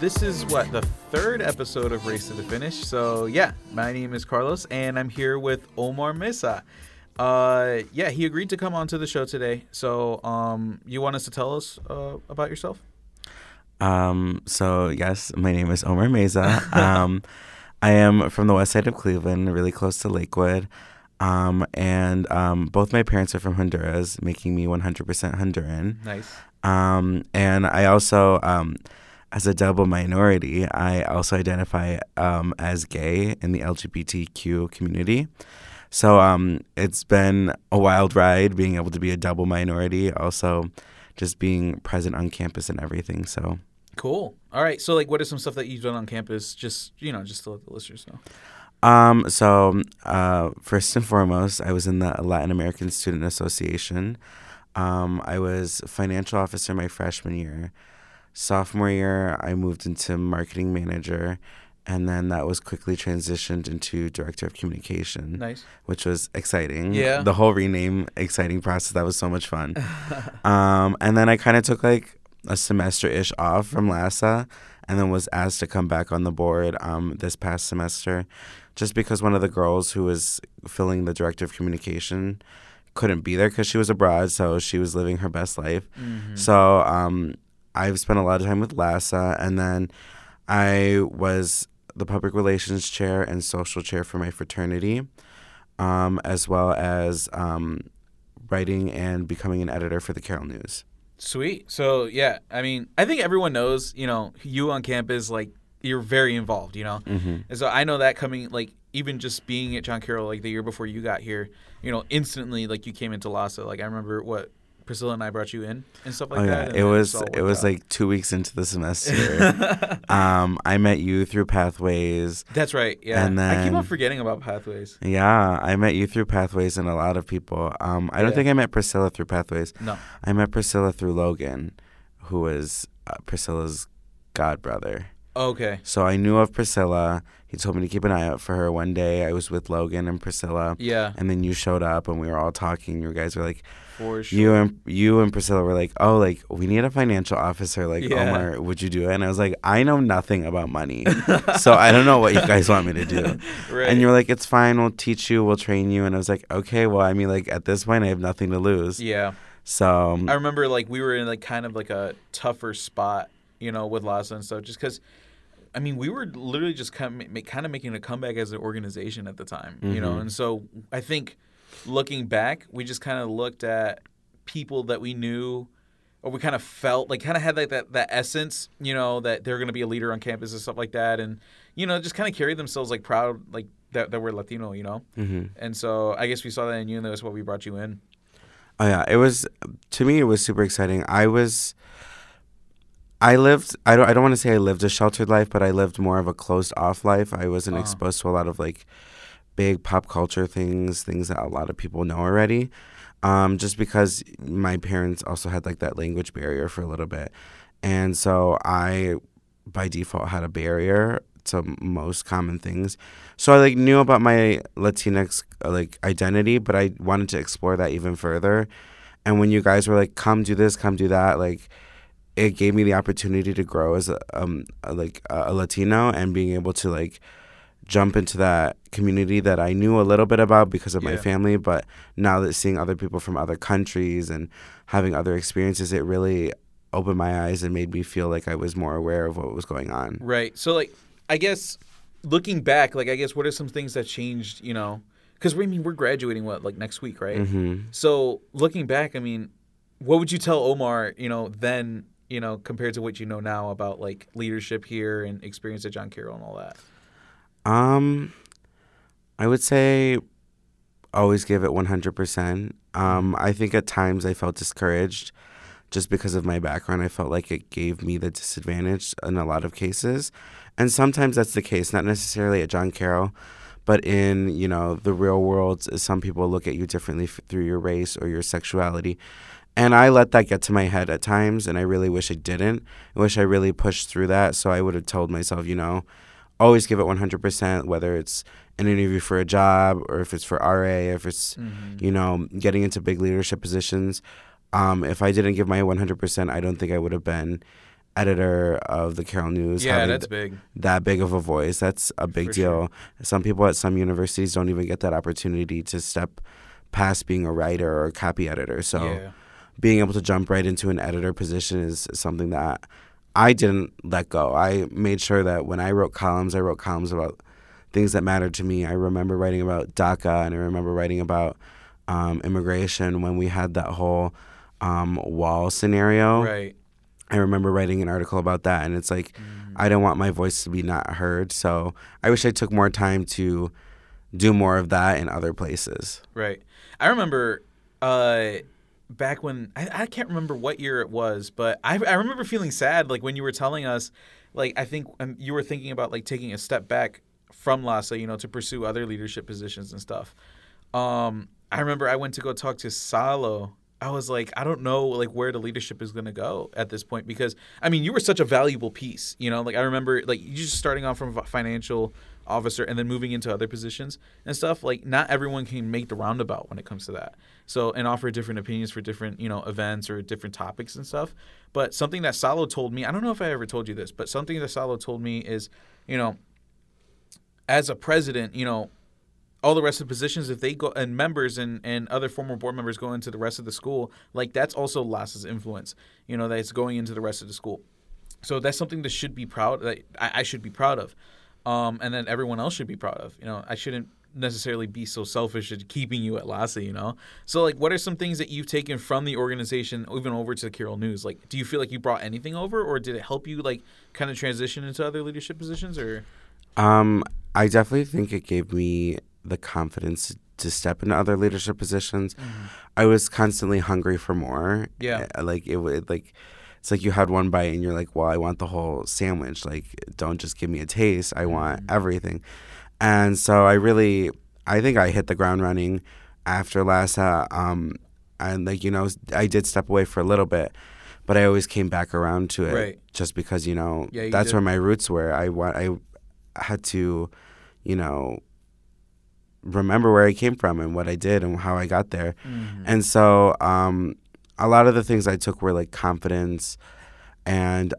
this is the third episode of Race to the Finish. So yeah, my name is Carlos, and I'm here with Omar Mesa. He agreed to come onto the show today. So you want us to tell us about yourself? So yes, my name is Omar Mesa. I am from the west side of Cleveland, really close to Lakewood. And both my parents are from Honduras, making me 100% Honduran. Nice. And I also, as a double minority, I also identify as gay in the LGBTQ community. So it's been a wild ride being able to be a double minority, also just being present on campus and everything. So cool. All right. So what is some stuff that you've done on campus? Just to let the listeners know. First and foremost, I was in the Latin American Student Association. I was financial officer my freshman year. Sophomore year, I moved into marketing manager, and then that was quickly transitioned into director of communication. Nice. Which was exciting. Yeah. The whole rename, exciting process. That was so much fun. And then I kind of took a semester-ish off from LASA, and then was asked to come back on the board this past semester, just because one of the girls who was filling the director of communication couldn't be there because she was abroad, so she was living her best life. Mm-hmm. So I've spent a lot of time with LASA, and then I was the public relations chair and social chair for my fraternity, as well as writing and becoming an editor for the Carroll News. Sweet. So, yeah, I mean, I think everyone knows, you on campus, you're very involved, Mm-hmm. And so I know that coming, even just being at John Carroll, the year before you got here, instantly, you came into LASA. I remember Priscilla and I brought you in and stuff like that. Yeah, it was 2 weeks into the semester. I met you through Pathways. That's right. Yeah. And then, I keep on forgetting about Pathways. Yeah, I met you through Pathways and a lot of people. I don't think I met Priscilla through Pathways. No. I met Priscilla through Logan, who was Priscilla's godbrother. Okay. So I knew of Priscilla. He told me to keep an eye out for her. One day I was with Logan and Priscilla. Yeah. And then you showed up and we were all talking. You guys were like, for sure. You and Priscilla were like, oh, we need a financial officer. Omar, would you do it? And I was like, I know nothing about money. So I don't know what you guys want me to do. Right. And you were like, it's fine. We'll teach you. We'll train you. And I was like, okay, well, I mean, at this point, I have nothing to lose. Yeah. So I remember we were in kind of a tougher spot, with LASA and stuff, just because. I mean, we were literally just kind of making a comeback as an organization at the time, mm-hmm. And so I think looking back, we just kind of looked at people that we knew, or we kind of felt kind of had that essence, that they're going to be a leader on campus and stuff like that, and just kind of carried themselves proud, that we're Latino, Mm-hmm. And so I guess we saw that in you, and that's why we brought you in. Oh yeah, to me it was super exciting. I don't want to say I lived a sheltered life, but I lived more of a closed off life. I wasn't exposed to a lot of big pop culture things that a lot of people know already. Just because my parents also had that language barrier for a little bit. And so I by default had a barrier to most common things. So I knew about my Latinx identity, but I wanted to explore that even further. And when you guys were come do this, come do that, it gave me the opportunity to grow as a Latino and being able to jump into that community that I knew a little bit about because of my family. But now that seeing other people from other countries and having other experiences, it really opened my eyes and made me feel like I was more aware of what was going on. Right. So I guess looking back, I guess what are some things that changed, because we're graduating next week, right? Mm-hmm. So looking back, what would you tell Omar, then, compared to what you know now about leadership here and experience at John Carroll and all that? I would say always give it 100%. I think at times I felt discouraged just because of my background. I felt like it gave me the disadvantage in a lot of cases. And sometimes that's the case, not necessarily at John Carroll, but in, the real world, some people look at you differently through your race or your sexuality. And I let that get to my head at times, and I really wish I didn't. I wish I really pushed through that. So I would have told myself, always give it 100%, whether it's an interview for a job or if it's for RA, if it's, getting into big leadership positions. If I didn't give my 100%, I don't think I would have been editor of the Carroll News. Yeah, having that's big. that big of a voice. That's a big For deal. sure. Some people at some universities don't even get that opportunity to step past being a writer or a copy editor. So Yeah. being able to jump right into an editor position is something that I didn't let go. I made sure that when I wrote columns about things that mattered to me. I remember writing about DACA, and I remember writing about immigration when we had that whole wall scenario. Right. I remember writing an article about that, and it's like I don't want my voice to be not heard. So I wish I took more time to do more of that in other places. Right. I remember back when I can't remember what year it was, but I remember feeling sad like when you were telling us, like I think you were thinking about like taking a step back from LASA, you know, to pursue other leadership positions and stuff. I remember I went to go talk to Salo. I was like, I don't know like where the leadership is going to go at this point because I mean, you were such a valuable piece, you know, like I remember like you just starting off from a financial officer and then moving into other positions and stuff. Like not everyone can make the roundabout when it comes to that. So and offer different opinions for different, you know, events or different topics and stuff. But something that Salo told me, I don't know if I ever told you this, but something that Salo told me is, you know, as a president, you know, all the rest of the positions, if they go and members and other former board members go into the rest of the school, like that's also LASA's influence, you know, that's going into the rest of the school. So that's something that should be proud that I should be proud of, and then everyone else should be proud of. You know, I shouldn't necessarily be so selfish at keeping you at LASA, you know. So like, what are some things that you've taken from the organization, even over to the Carroll News? Like, do you feel like you brought anything over, or did it help you like kind of transition into other leadership positions, or? I definitely think it gave me the confidence to step into other leadership positions. I was constantly hungry for more. Yeah. Like it would like it's like you had one bite and you're like, well, I want the whole sandwich. Like, don't just give me a taste. I want everything. And so I think I hit the ground running after LASA. And like, you know, I did step away for a little bit, but I always came back around to it. Right. Just because, you know, Yeah, you that's did. where my roots were. I had to, you know, remember where I came from and what I did and how I got there. And so a lot of the things I took were like confidence and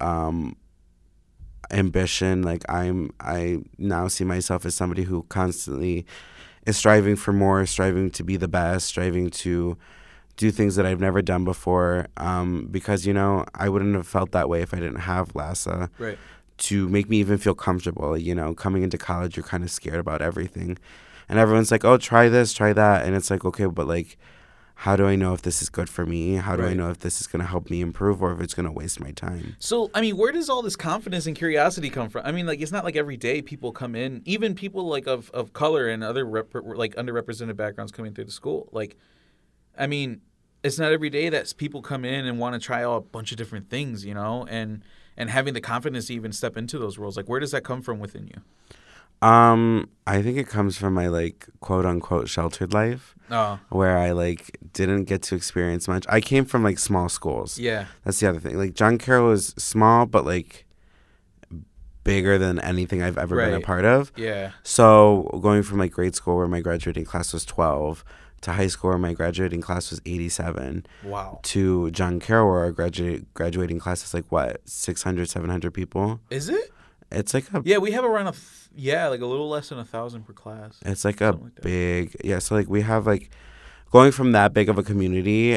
ambition. Like I now see myself as somebody who constantly is striving for more, striving to be the best, striving to do things that I've never done before. Because, you know, I wouldn't have felt that way if I didn't have LASA. Right. To make me even feel comfortable. You know, coming into college, you're kind of scared about everything. And everyone's like, oh, try this, try that. And it's like, okay, but like, how do I know if this is good for me? How do I Right. know if this is going to help me improve or if it's going to waste my time? So, I mean, where does all this confidence and curiosity come from? I mean, like, it's not like every day people come in, even people like of color and other like underrepresented backgrounds coming through the school. Like, I mean, it's not every day that people come in and want to try out a bunch of different things, you know, and having the confidence to even step into those roles. Like, where does that come from within you? I think it comes from my like quote unquote sheltered life Oh, where I like didn't get to experience much. I came from like small schools. yeah, That's the other thing. Like John Carroll was small, but like bigger than anything I've ever been a Right. part of. yeah, So going from like grade school where my graduating class was 12 to high school where my graduating class was 87 wow. to John Carroll where our graduating class is like what, 600, 700 people. Is it? It's like a Yeah, we have around like a little less than 1,000 per class. It's like a Something like that. big, yeah. So like we have like going from that big of a community.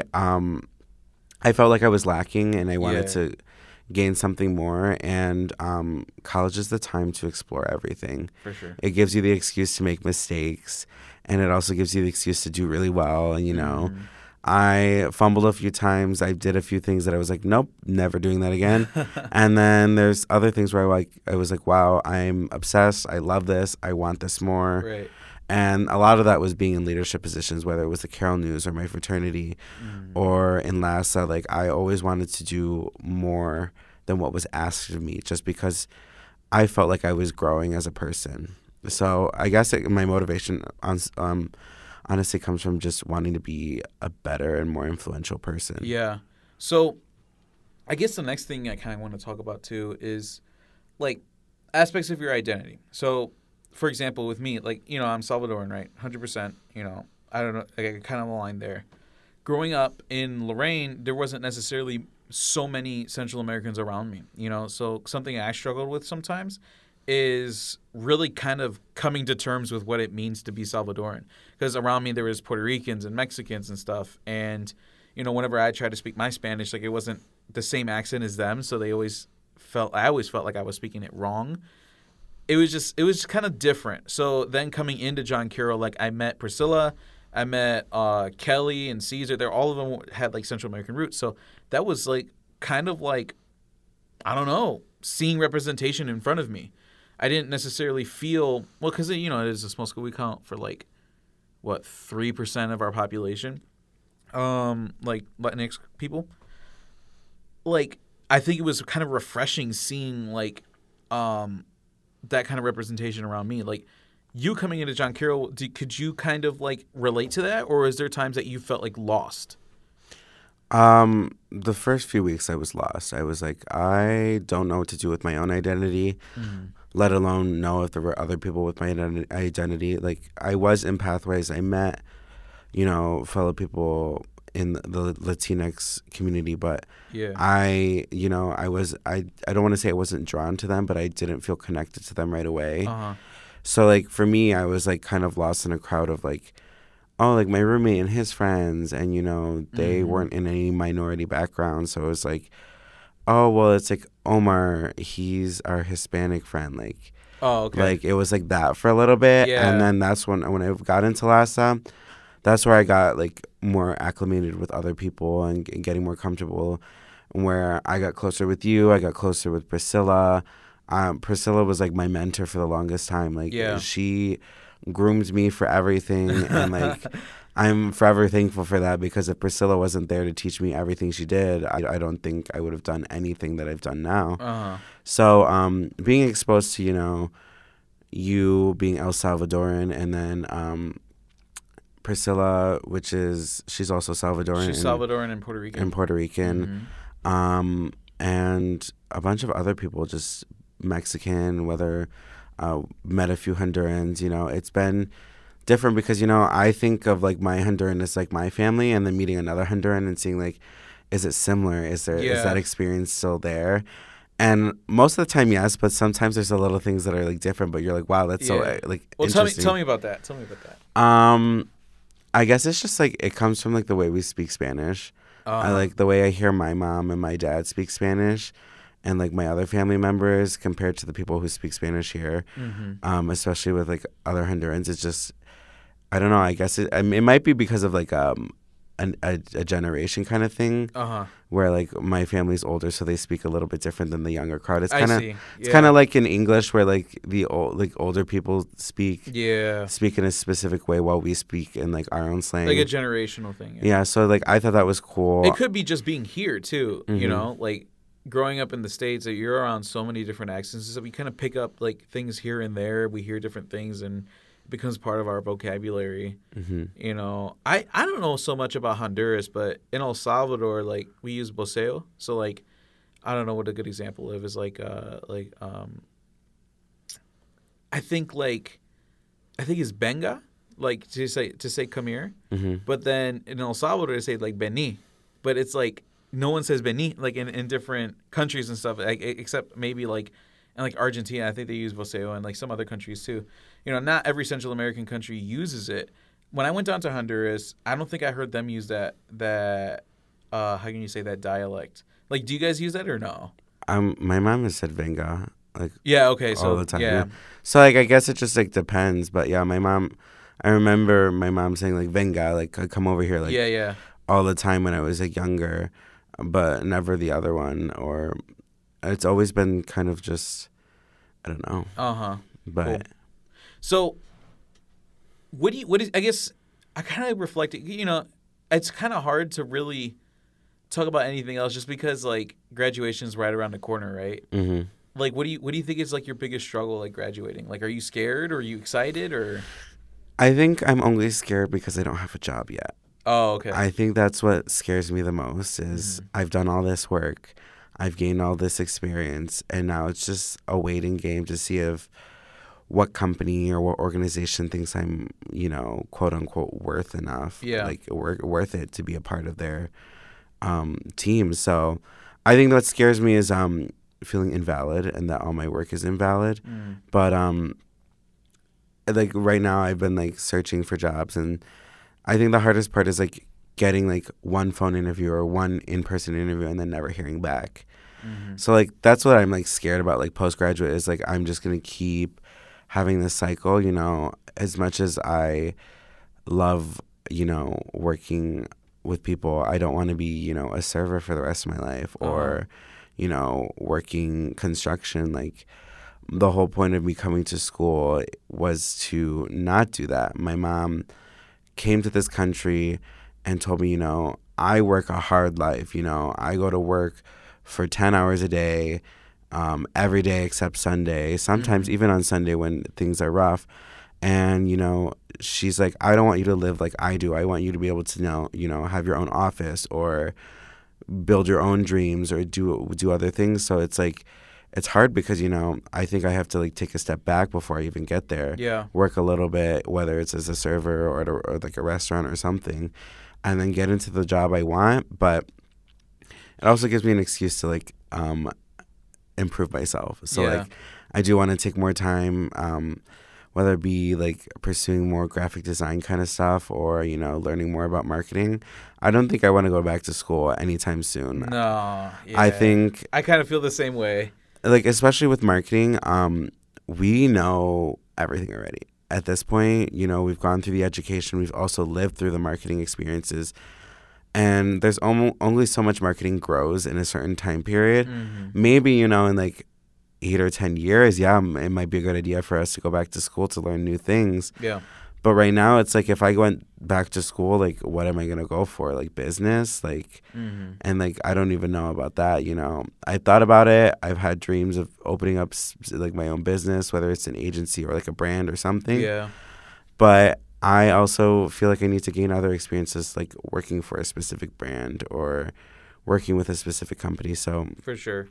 I felt like I was lacking, and I wanted Yeah. to gain something more. And college is the time to explore everything. For sure. It gives you the excuse to make mistakes, and it also gives you the excuse to do really well. And you know, I fumbled a few times. I did a few things that I was like, nope, never doing that again. And then there's other things where I was like, wow, I'm obsessed. I love this. I want this more. Right. And a lot of that was being in leadership positions, whether it was the Carroll News or my fraternity or in LASA. Like, I always wanted to do more than what was asked of me just because I felt like I was growing as a person. So I guess my motivation honestly comes from just wanting to be a better and more influential person. Yeah. So I guess the next thing I kind of want to talk about too is like aspects of your identity. So, for example, with me, like, you know, I'm Salvadoran, right? 100%, you know, I don't know, like, I kind of align there. Growing up in Lorraine, there wasn't necessarily so many Central Americans around me, you know. So something I struggled with sometimes is really kind of coming to terms with what it means to be Salvadoran. Because around me there was Puerto Ricans and Mexicans and stuff, and you know, whenever I tried to speak my Spanish, like it wasn't the same accent as them, so I always felt like I was speaking it wrong. It was just kind of different. So then coming into John Carroll, like I met Priscilla, I met Kelly and Caesar. They're all of them had like Central American roots. So that was like kind of like, I don't know, seeing representation in front of me. I didn't necessarily feel, well, because, you know, it is a small school. We count for like, 3% of our population, like Latinx people. Like, I think it was kind of refreshing seeing like that kind of representation around me. Like, you coming into John Carroll, could you kind of like relate to that, or is there times that you felt like lost? The first few weeks I was lost. I was like, I don't know what to do with my own identity, let alone know if there were other people with my identity. Like, I was in Pathways. I met, you know, fellow people in the Latinx community, but Yeah. I don't want to say I wasn't drawn to them, but I didn't feel connected to them right away. So, like, for me, I was, like, kind of lost in a crowd of, like, oh, like, my roommate and his friends, and, you know, they weren't in any minority background, so it was, like, oh, well, it's, like, Omar, he's our Hispanic friend, like. Oh, okay. Like, it was, like, that for a little bit, Yeah. and then that's when I got into LASA, that's where I got, like, more acclimated with other people and getting more comfortable, where I got closer with you, I got closer with Priscilla. Priscilla was like my mentor for the longest time. Like, she groomed me for everything, and like I'm forever thankful for that, because if Priscilla wasn't there to teach me everything she did, I don't think I would have done anything that I've done now. So being exposed to, you know, you being El Salvadoran, and then Priscilla, she's also Salvadoran. She's Salvadoran and Puerto Rican. And Puerto Rican. And a bunch of other people, just Mexican, met a few Hondurans, you know. It's been different because, you know, I think of like my Honduran as like my family, and then meeting another Honduran and seeing like, is it similar? Is that experience still there? And most of the time, yes, but sometimes there's a little things that are like different, but you're like, wow, that's so like interesting. Tell me about that. I guess it's just like it comes from like the way we speak Spanish. I like the way I hear my mom and my dad speak Spanish, and like my other family members compared to the people who speak Spanish here, especially with like other Hondurans. It's just, I don't know. I guess it might be because of like a generation kind of thing, where like my family's older, so they speak a little bit different than the younger crowd. It's kind of like in English, where like the older people speak in a specific way, while we speak in like our own slang, like a generational thing. Yeah, so like I thought that was cool. It could be just being here too, you know, like growing up in the States, like, you're around so many different accents, so we kind of pick up like things here and there. We hear different things, and it becomes part of our vocabulary. You know, I don't know so much about Honduras, but in El Salvador, like, we use voceo. So like, I don't know what a good example of is like I think it's benga, like to say come here. But then in El Salvador they say like vení, but it's like no one says vení, like in different countries and stuff, like, except maybe like in like Argentina, I think they use voceo, and like some other countries too. You know, not every Central American country uses it. When I went down to Honduras, I don't think I heard them use that how can you say that dialect? Like, do you guys use that or no? My mom has said venga, like, okay, so all the time. Yeah. So like I guess it just like depends, but yeah, I remember my mom saying like venga, like come over here, like all the time when I was like younger, but never the other one. Or it's always been kind of just, I don't know. But cool. So I guess I kind of reflected, you know, it's kind of hard to really talk about anything else just because like graduation's right around the corner, right? Like, what do you think is like your biggest struggle, like graduating? Like, are you scared, or are you excited, or? I think I'm only scared because I don't have a job yet. Oh, okay. I think that's what scares me the most is I've done all this work, I've gained all this experience, and now it's just a waiting game to see if what company or what organization thinks I'm, you know, quote unquote worth enough, like worth it to be a part of their teams. So I think what scares me is feeling invalid and that all my work is invalid. But like right now I've been like searching for jobs, and I think the hardest part is like getting like one phone interview or one in-person interview and then never hearing back. So like that's what I'm like scared about, like postgraduate, is like I'm just gonna keep having this cycle, you know. As much as I love, you know, working with people, I don't want to be, you know, a server for the rest of my life, or you know, working construction. Like the whole point of me coming to school was to not do that. My mom came to this country and told me, you know, I work a hard life, you know, I go to work for 10 hours a day, every day except Sunday, sometimes even on Sunday when things are rough. And, you know, she's like, I don't want you to live like I do. I want you to be able to now, you know, have your own office or build your own dreams or do other things. So it's like, it's hard because, you know, I think I have to like take a step back before I even get there. Yeah. Work a little bit, whether it's as a server or like a restaurant or something, and then get into the job I want. But it also gives me an excuse to like improve myself. So like I do want to take more time, whether it be like pursuing more graphic design kind of stuff or, you know, learning more about marketing. I don't think I want to go back to school anytime soon. No. Yeah. I think I kind of feel the same way. Like, especially with marketing, we know everything already. At this point, you know, we've gone through the education. We've also lived through the marketing experiences. And there's only so much marketing grows in a certain time period. Maybe, you know, in like 8 or 10 years, it might be a good idea for us to go back to school to learn new things. Yeah. But right now, it's like if I went back to school, like, what am I going to go for? Like, business? Like, and, like, I don't even know about that, you know. I thought about it. I've had dreams of opening up, like, my own business, whether it's an agency or, like, a brand or something. Yeah. But I also feel like I need to gain other experiences, like working for a specific brand or working with a specific company. So for sure.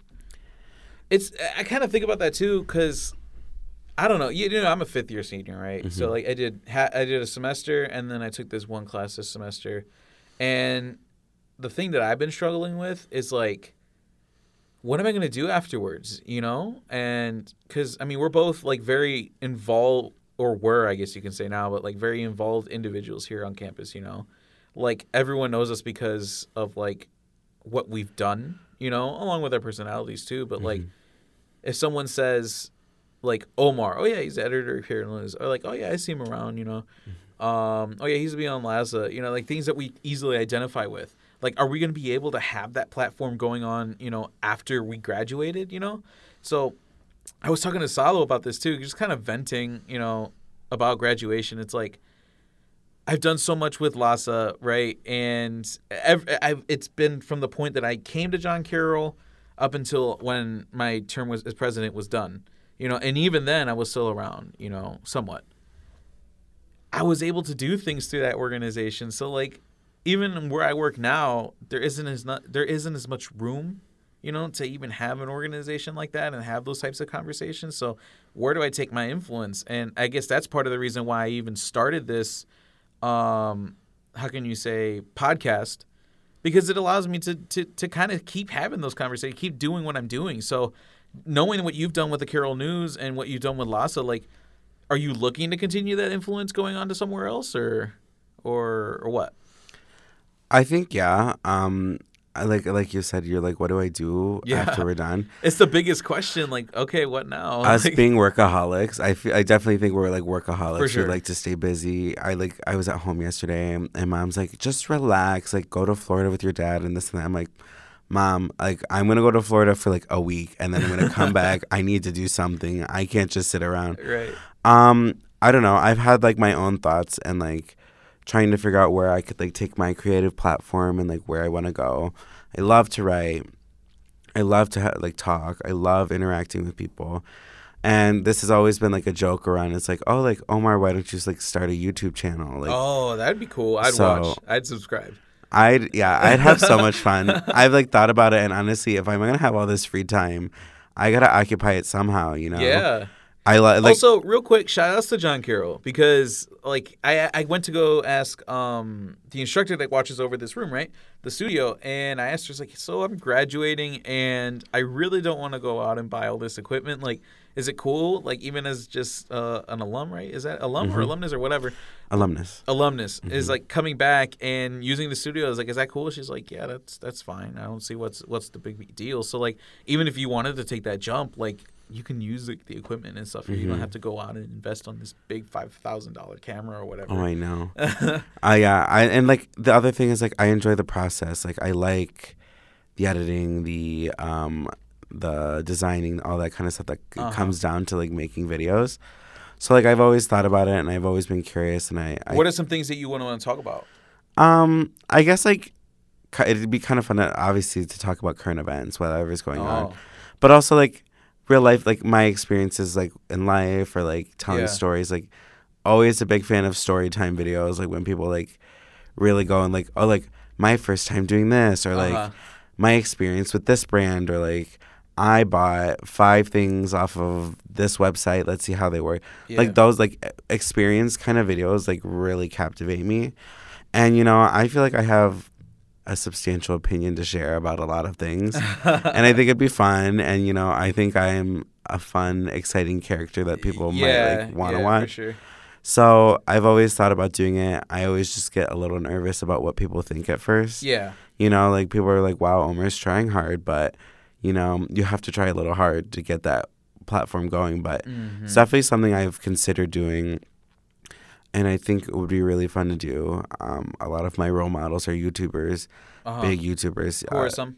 I kind of think about that, too, because I don't know. You know, I'm a fifth-year senior, right? So, like, I did a semester, and then I took this one class this semester. And the thing that I've been struggling with is, like, what am I going to do afterwards, you know? And because, I mean, we're both, like, very involved, or were, I guess you can say now, but, like, very involved individuals here on campus, you know? Like, everyone knows us because of, like, what we've done, you know, along with our personalities, too. But, like, if someone says, like, Omar, oh, yeah, he's the editor here in Liz. Or, like, oh, yeah, I see him around, you know. Oh, yeah, he's be on LASA. You know, like, things that we easily identify with. Like, are we going to be able to have that platform going on, you know, after we graduated, you know? So I was talking to Salo about this, too, just kind of venting, you know, about graduation. It's like, I've done so much with LASA, right? And it's been from the point that I came to John Carroll up until when my term as president was done. You know, and even then I was still around, you know, somewhat. I was able to do things through that organization. So, like, even where I work now, there isn't as much room, you know, to even have an organization like that and have those types of conversations. So where do I take my influence? And I guess that's part of the reason why I even started this, how can you say, podcast, because it allows me to kind of keep having those conversations, keep doing what I'm doing. So knowing what you've done with the Carroll News and what you've done with LASA, like, are you looking to continue that influence going on to somewhere else or what? I think, yeah. Like you said, you're like, what do I do after we're done? It's the biggest question. Like, okay, what now? Us being workaholics, I definitely think we're like workaholics. For sure. We like to stay busy. I was at home yesterday and Mom's like, just relax, like go to Florida with your dad and this and that. I'm like, Mom, like I'm gonna go to Florida for like a week and then I'm gonna come back. I need to do something. I can't just sit around. Right. I don't know. I've had like my own thoughts and like trying to figure out where I could like take my creative platform and like where I want to go. I love to write. I love to like talk. I love interacting with people. And this has always been like a joke around. It's like, oh, like Omar, why don't you just like start a YouTube channel? Like, oh, that'd be cool. I'd watch. I'd subscribe. I'd have so much fun. I've like thought about it, and honestly, if I'm gonna have all this free time, I gotta occupy it somehow, you know? Yeah. Also, real quick, shout outs to John Carroll because like I went to go ask the instructor that watches over this room, right? The studio, and I asked her, like, so I'm graduating and I really don't want to go out and buy all this equipment. Like, is it cool? Like, even as just an alum, right? Is that alum or alumnus or whatever? Alumnus Is like coming back and using the studio. I was like, is that cool? She's like, yeah, that's fine. I don't see what's the big deal. So like, even if you wanted to take that jump, like, you can use the equipment and stuff. You don't have to go out and invest on this big $5,000 camera or whatever. Oh, I know. And like the other thing is like I enjoy the process. Like I like the editing, the designing, all that kind of stuff that comes down to like making videos. So like I've always thought about it and I've always been curious. And I what are some things that you want to talk about? I guess like it'd be kind of fun, obviously, to talk about current events, whatever's going on, but also like real life, like my experiences like in life or like telling stories. Like always a big fan of story time videos, like when people like really go and like, oh, like my first time doing this, or like my experience with this brand, or like I bought 5 things off of this website, let's see how they work. Like those like experience kind of videos like really captivate me. And you know, I feel like I have a substantial opinion to share about a lot of things. And I think it'd be fun. And, you know, I think I am a fun, exciting character that people might like want to watch. For sure. So I've always thought about doing it. I always just get a little nervous about what people think at first. Yeah. You know, like people are like, wow, Omar's trying hard. But, you know, you have to try a little hard to get that platform going. But it's definitely something I've considered doing. And I think it would be really fun to do. A lot of my role models are YouTubers, big YouTubers. Who are some?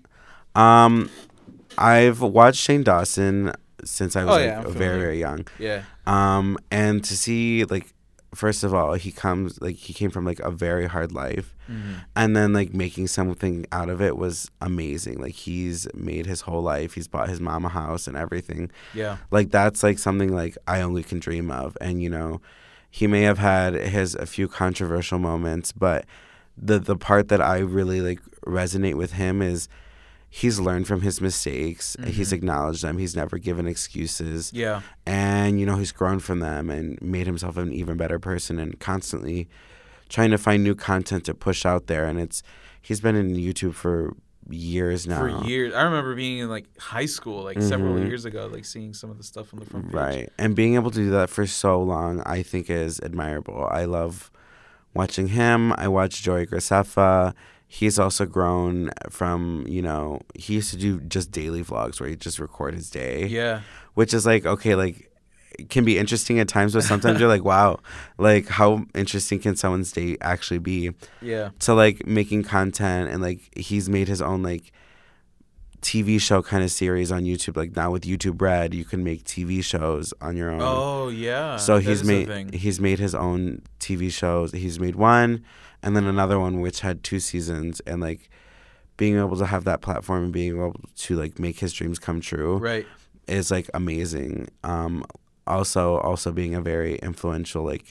I've watched Shane Dawson since I was very, very young. Yeah. And to see, like, first of all, he came from like a very hard life, and then like making something out of it was amazing. Like he's made his whole life. He's bought his mom a house and everything. Yeah. Like that's like something like I only can dream of. And you know, he may have had a few controversial moments, but the part that I really like resonate with him is he's learned from his mistakes. He's acknowledged them. He's never given excuses. Yeah. And, you know, he's grown from them and made himself an even better person and constantly trying to find new content to push out there. And he's been in YouTube for years now. For years. I remember being in like high school, like several years ago, like seeing some of the stuff on the front page. Right. And being able to do that for so long, I think is admirable. I love watching him. I watch Joey Graceffa. He's also grown from, you know, he used to do just daily vlogs where he'd just record his day. Yeah. Which is like, okay, like it can be interesting at times, but sometimes you're like, wow, like how interesting can someone's day actually be? Yeah. To like making content, and like he's made his own like TV show kind of series on YouTube. Like now with YouTube Red, you can make TV shows on your own. Oh yeah. So he's made his own TV shows. He's made one and then another one which had 2 seasons, and like being able to have that platform and being able to like make his dreams come true. Right. Is like amazing. Also being a very influential, like,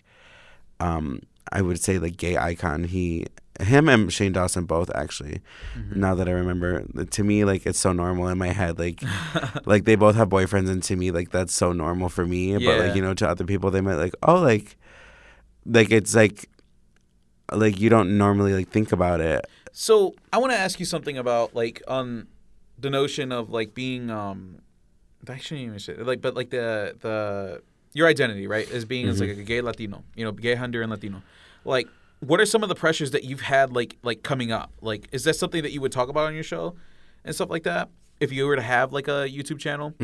I would say like gay icon. Him and Shane Dawson both actually. Now that I remember, to me like it's so normal in my head. Like, like they both have boyfriends, and to me like that's so normal for me. Yeah. But like, you know, to other people they might like, oh, like it's like you don't normally like think about it. So I want to ask you something about like the notion of like being I shouldn't even say like, but like the your identity, right, as being as like a gay Latino, you know, gay Honduran Latino. Like, what are some of the pressures that you've had like coming up? Like, is that something that you would talk about on your show and stuff like that if you were to have like a YouTube channel?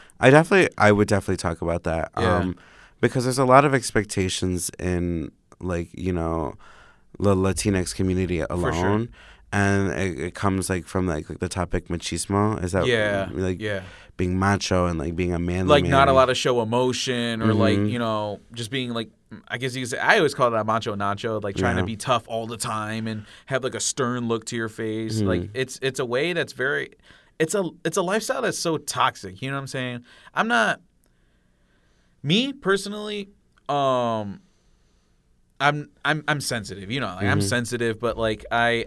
I would definitely talk about that. Yeah. Because there's a lot of expectations in like, you know, the Latinx community alone. For sure. And it comes like from like the topic machismo. Is that being macho and like being a manly like man. Not allowed to show emotion or like, you know, just being like, I guess you could say, I always call it a macho nacho, like trying to be tough all the time and have like a stern look to your face. Like it's a way that's very, it's a lifestyle that's so toxic. You know what I'm saying? I'm not, me personally, I'm sensitive, you know. Like, Mm-hmm. I'm sensitive, but like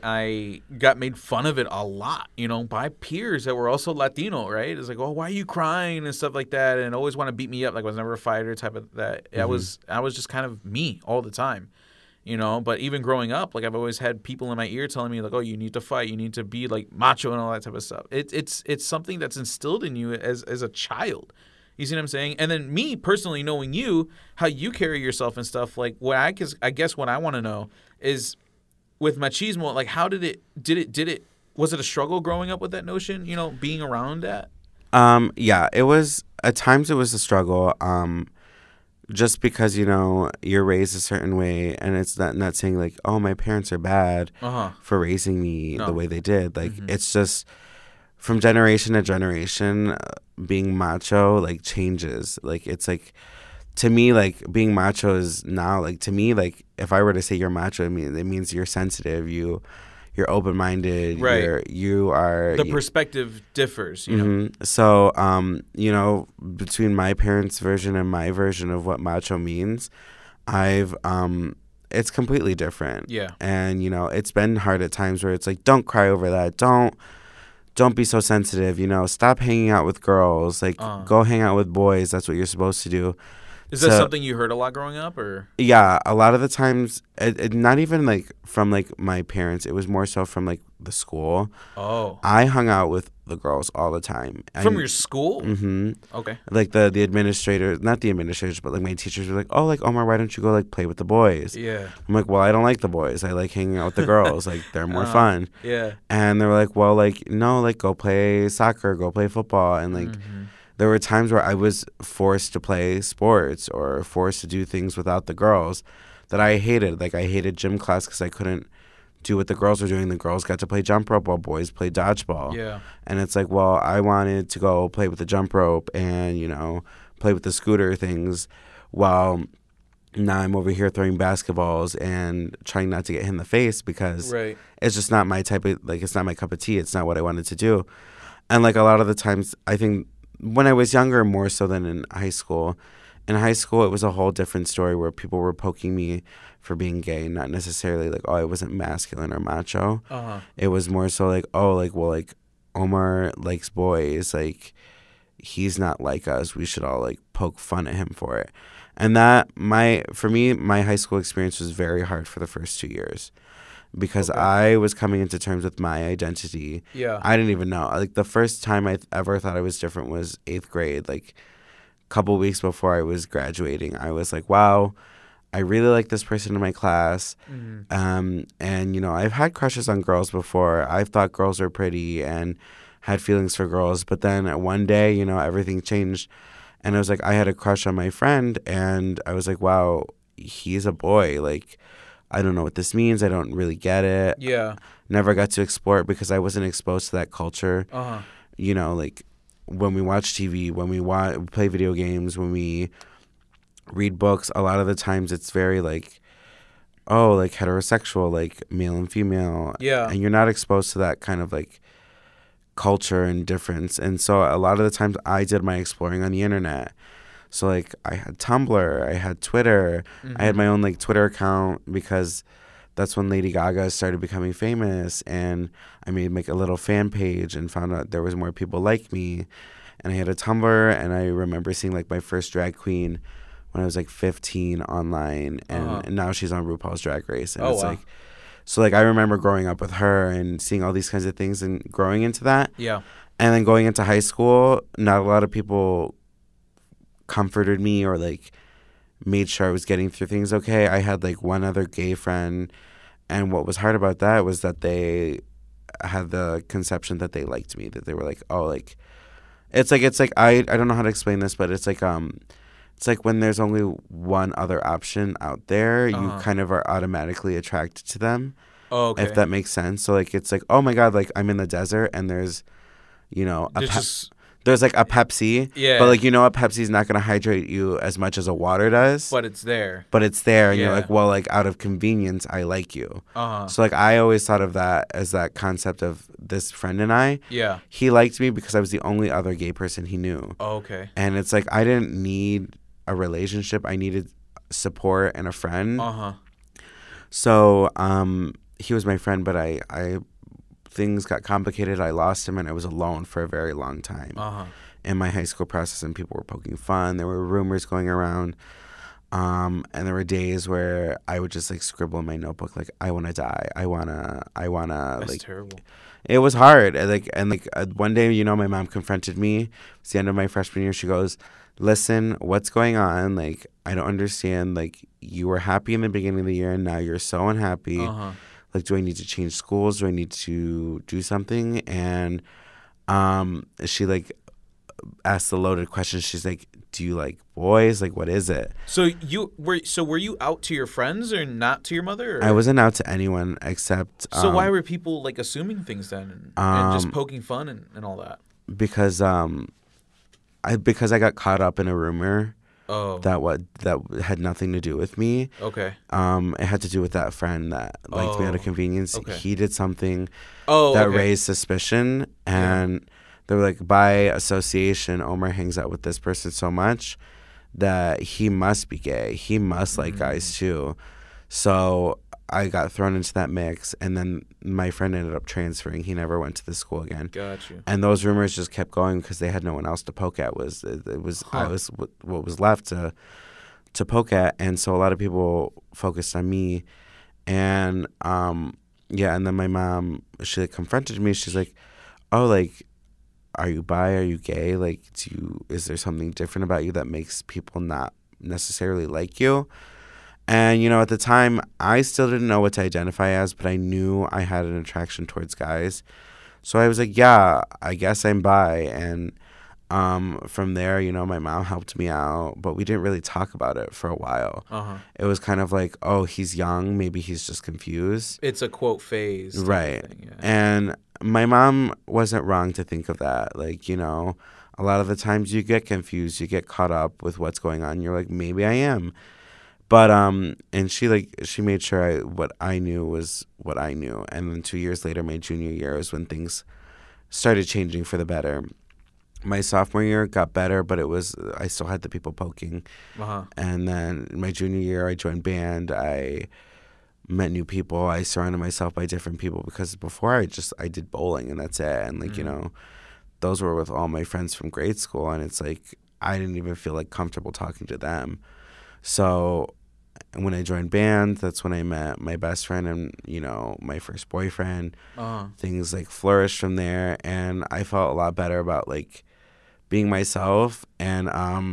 I got made fun of it a lot, you know, by peers that were also Latino, right? It's like, oh, why are you crying and stuff like that, and always want to beat me up. Like I was never a fighter type of that. Mm-hmm. I was just kind of me all the time, you know. But even growing up, like I've always had people in my ear telling me like, oh, you need to fight, you need to be like macho and all that type of stuff. It's something that's instilled in you as a child. You see what I'm saying? And then me personally knowing you, how you carry yourself and stuff, like what I guess what I want to know is with machismo, like how did it was it a struggle growing up with that notion, you know, being around that? Yeah, it was at times it was a struggle. Just because, you know, you're raised a certain way, and it's not saying like, oh, my parents are bad for raising me the way they did. Like it's just from generation to generation, being macho like changes. Like it's like, to me, like being macho is now like, to me, like if I were to say you're macho, I mean it means you're sensitive, you're open minded, right? You are the perspective differs, you know. So you know, between my parents' version and my version of what macho means, I've it's completely different. Yeah. And you know, it's been hard at times where it's like, don't cry over that, don't be so sensitive, you know, stop hanging out with girls, like go hang out with boys, that's what you're supposed to do. Is that something you heard a lot growing up, or? Yeah, a lot of the times, not even like from like my parents, it was more so from like the school. Oh. I hung out with the girls all the time. From your school? Mm-hmm. Okay. Like the administrators, not the administrators, but like my teachers were like, oh, like, Omar, why don't you go like play with the boys? Yeah. I'm like, well, I don't like the boys. I like hanging out with the girls. Like they're more fun. Yeah. And they were like, well, like, no, like go play soccer, go play football. And like, there were times where I was forced to play sports or forced to do things without the girls that I hated. Like I hated gym class because I couldn't do what the girls were doing. The girls got to play jump rope while boys played dodgeball. Yeah. And it's like, well, I wanted to go play with the jump rope and, you know, play with the scooter things while now I'm over here throwing basketballs and trying not to get hit in the face because it's just not my type of, like, it's not my cup of tea. It's not what I wanted to do. And like a lot of the times, I think when I was younger, more so than in high school, it was a whole different story where people were poking me for being gay, not necessarily like, oh, I wasn't masculine or macho. It was more so like, oh, like, well, like Omar likes boys, like he's not like us. We should all like poke fun at him for it. And that for me, my high school experience was very hard for the first 2 years because I was coming into terms with my identity. Yeah. I didn't even know. Like the first time I ever thought I was different was 8th grade, like couple weeks before I was graduating. I was like, wow, I really like this person in my class. And, you know, I've had crushes on girls before. I've thought girls were pretty and had feelings for girls. But then one day, you know, everything changed. And I was like, I had a crush on my friend. And I was like, wow, he's a boy. Like, I don't know what this means. I don't really get it. Yeah. Never got to explore it because I wasn't exposed to that culture. You know, like, when we watch TV, when we play video games, when we read books, a lot of the times it's very like, oh, like heterosexual, like male and female. Yeah. And you're not exposed to that kind of like culture and difference. And so a lot of the times I did my exploring on the internet. So like I had Tumblr, I had Twitter, I had my own like Twitter account because that's when Lady Gaga started becoming famous, and I made like a little fan page and found out there was more people like me. And I had a Tumblr, and I remember seeing like my first drag queen when I was like 15 online, and now she's on RuPaul's Drag Race. And it's like, so like I remember growing up with her and seeing all these kinds of things and growing into that. Yeah. And then going into high school, not a lot of people comforted me or like made sure I was getting through things okay. I had like one other gay friend, and what was hard about that was that they had the conception that they liked me, that they were like, oh, like it's like I don't know how to explain this, but it's like when there's only one other option out there, you kind of are automatically attracted to them. Oh, okay. If that makes sense. So like it's like, oh my God, like I'm in the desert and there's, you know, there's like a Pepsi, but like, you know, a Pepsi's not going to hydrate you as much as a water does. But it's there. And you're like, well, like out of convenience, I like you. So like I always thought of that as that concept of this friend and I. Yeah. He liked me because I was the only other gay person he knew. Oh, okay. And it's like I didn't need a relationship. I needed support and a friend. So he was my friend, but I things got complicated. I lost him, and I was alone for a very long time in my high school process. And people were poking fun. There were rumors going around, and there were days where I would just like scribble in my notebook like, I want to die. I wanna. That's like terrible. It was hard. One day, my mom confronted me. It's the end of my freshman year. She goes, "Listen, what's going on? Like, I don't understand. Like, you were happy in the beginning of the year, and now you're so unhappy. Like, do I need to change schools? Do I need to do something?" And she like asked the loaded question. She's like, "Do you like boys? Like, what is it?" So were you out to your friends or not to your mother? Or? I wasn't out to anyone except. So why were people like assuming things then and just poking fun and all that? Because I got caught up in a rumor. Oh. That had nothing to do with me. Okay. It had to do with that friend that liked me out of convenience. Okay. He did something that raised suspicion, and they were like, by association, Omar hangs out with this person so much that he must be gay. He must like guys too. So I got thrown into that mix, and then my friend ended up transferring. He never went to the school again. Got you. And those rumors just kept going because they had no one else to poke at. I was what was left to poke at, and so a lot of people focused on me. And and then my mom, she like confronted me. She's like, "Oh, like, are you bi? Are you gay? Like, is there something different about you that makes people not necessarily like you?" And, at the time, I still didn't know what to identify as, but I knew I had an attraction towards guys. So I was like, yeah, I guess I'm bi. And from there, my mom helped me out, but we didn't really talk about it for a while. It was kind of like, oh, he's young. Maybe he's just confused. It's a quote phase. Right. Thing, yeah. And my mom wasn't wrong to think of that. Like, a lot of the times you get confused, you get caught up with what's going on. You're like, maybe I am. But and she made sure what I knew was what I knew. And then 2 years later, my junior year was when things started changing for the better. My sophomore year got better, but I still had the people poking. And then my junior year, I joined band. I met new people. I surrounded myself by different people because before I did bowling and that's it. And like those were with all my friends from grade school, and it's like I didn't even feel like comfortable talking to them. So when I joined band, that's when I met my best friend and, my first boyfriend. Things like flourished from there, and I felt a lot better about like being myself. And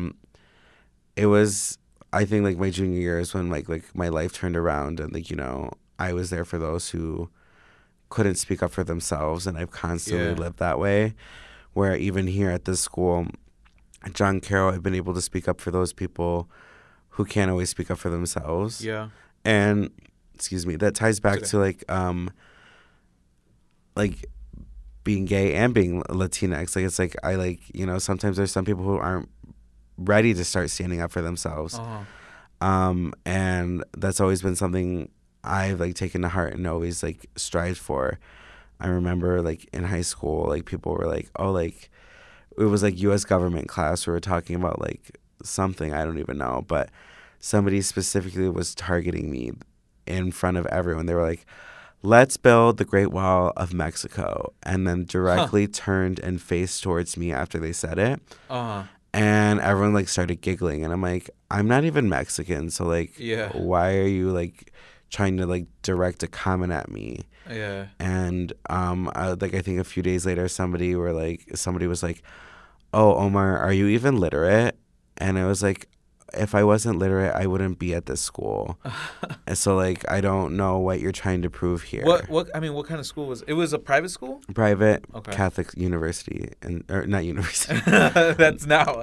it was, I think, like my junior year is when like my life turned around, and like, I was there for those who couldn't speak up for themselves, and I've constantly lived that way, where even here at this school, John Carroll, I've been able to speak up for those people who can't always speak up for themselves. Yeah. And, excuse me, that ties back to like being gay and being Latinx. Like, it's like sometimes there's some people who aren't ready to start standing up for themselves. And that's always been something I've like taken to heart and always like strived for. I remember like in high school, like people were like, oh, like it was like U.S. government class. We were talking about like something, I don't even know, but somebody specifically was targeting me in front of everyone. They were like, let's build the Great Wall of Mexico, and then directly turned and faced towards me after they said it. And everyone like started giggling, and I'm like, I'm not even Mexican, so like why are you like trying to like direct a comment at me? And I think a few days later somebody was like, oh, Omar, are you even literate? And I was like, if I wasn't literate, I wouldn't be at this school. And so, like, I don't know what you're trying to prove here. What kind of school was it? Was a private school? Private Catholic university, or not university. That's now.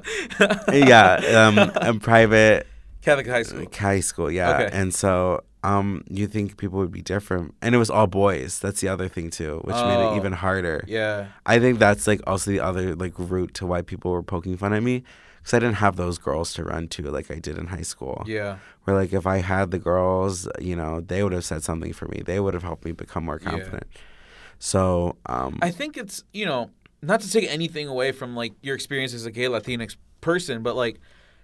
A private Catholic high school. High school, yeah. Okay. And so, you think people would be different, and it was all boys. That's the other thing too, which made it even harder. Yeah. I think that's like also the other like route to why people were poking fun at me. Because I didn't have those girls to run to like I did in high school. Yeah. Where like if I had the girls, they would have said something for me. They would have helped me become more confident. Yeah. So I think it's, not to take anything away from like your experience as a gay Latinx person, but like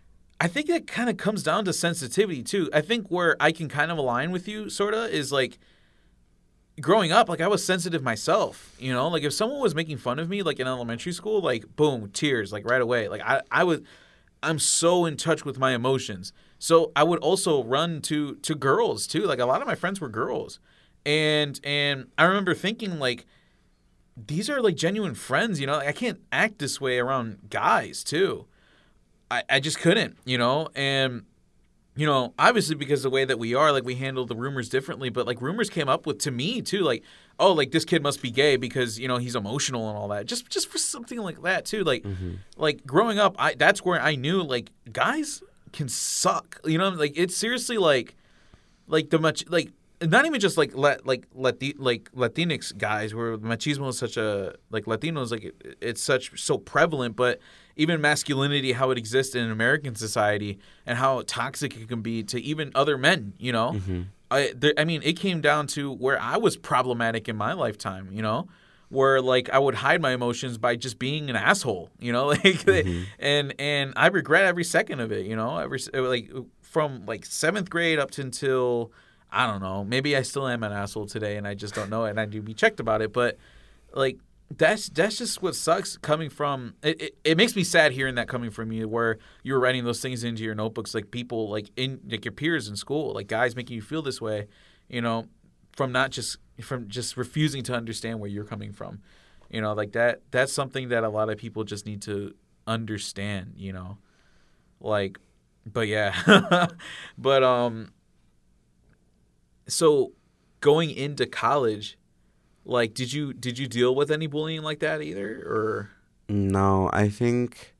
I think that kind of comes down to sensitivity too. I think where I can kind of align with you sort of is like growing up, like I was sensitive myself, you know, like if someone was making fun of me, like in elementary school, like boom, tears, like right away. Like I'm so in touch with my emotions. So I would also run to girls too. Like a lot of my friends were girls. And I remember thinking like, these are like genuine friends, you know, like, I can't act this way around guys too. I just couldn't, you know, and you know, obviously because of the way that we are, like we handle the rumors differently, but like rumors came up with to me too, like, oh, like this kid must be gay because, you know, he's emotional and all that. Just for something like that too. Like like growing up, that's where I knew like guys can suck. You know, like it's seriously like the much like not even just like Latinx guys where machismo is such a like Latinos like it's so prevalent, but even masculinity, how it exists in American society and how toxic it can be to even other men, you know? I mean, it came down to where I was problematic in my lifetime, you know? Where, like, I would hide my emotions by just being an asshole, you know? Like, and I regret every second of it, you know? Like, from, like, 7th grade up to until, I don't know, maybe I still am an asshole today and I just don't know it and I need to be checked about it. But, like, that's just what sucks coming from it makes me sad hearing that coming from you where you were writing those things into your notebooks like people like in like your peers in school like guys making you feel this way, you know, from just refusing to understand where you're coming from, you know, like that's something that a lot of people just need to understand, you know, like, but yeah. But so going into college, like, did you deal with any bullying like that either, or? No, I think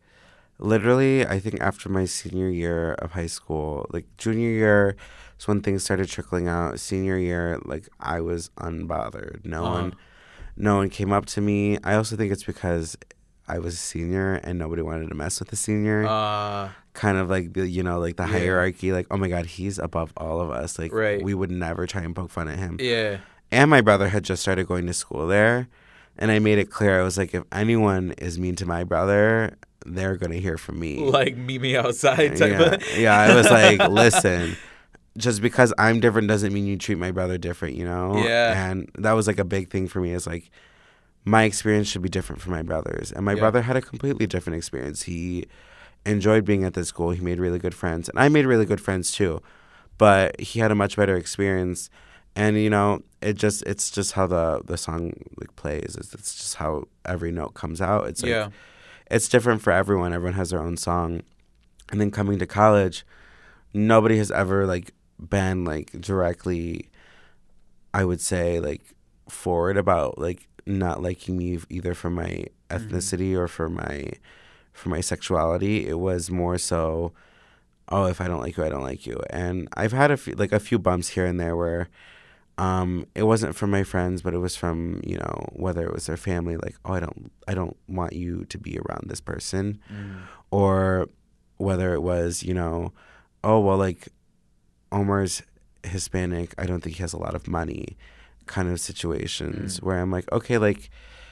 after my senior year of high school, like junior year is when things started trickling out. Senior year, like I was unbothered. No one came up to me. I also think it's because I was a senior and nobody wanted to mess with a senior. Kind of like the, you know, like the hierarchy, like, oh my God, he's above all of us. Like we would never try and poke fun at him. Yeah. And my brother had just started going to school there. And I made it clear, I was like, if anyone is mean to my brother, they're going to hear from me. Like, meet me outside type of. Yeah, I was like, listen, just because I'm different doesn't mean you treat my brother different, you know? Yeah. And that was like a big thing for me is like, my experience should be different from my brother's. And my brother had a completely different experience. He enjoyed being at this school. He made really good friends. And I made really good friends too. But he had a much better experience. And, you know, it's just how the song like plays. It's just how every note comes out. It's like, it's different for everyone. Everyone has their own song. And then coming to college, nobody has ever like been like directly, I would say, like forward about like not liking me either for my ethnicity or for my sexuality. It was more so, oh, if I don't like you, I don't like you. And I've had a few bumps here and there where it wasn't from my friends, but it was from, you know, whether it was their family, like, oh, I don't want you to be around this person. Or whether it was, you know, oh, well, like Omar's Hispanic, I don't think he has a lot of money kind of situations where I'm like, okay, like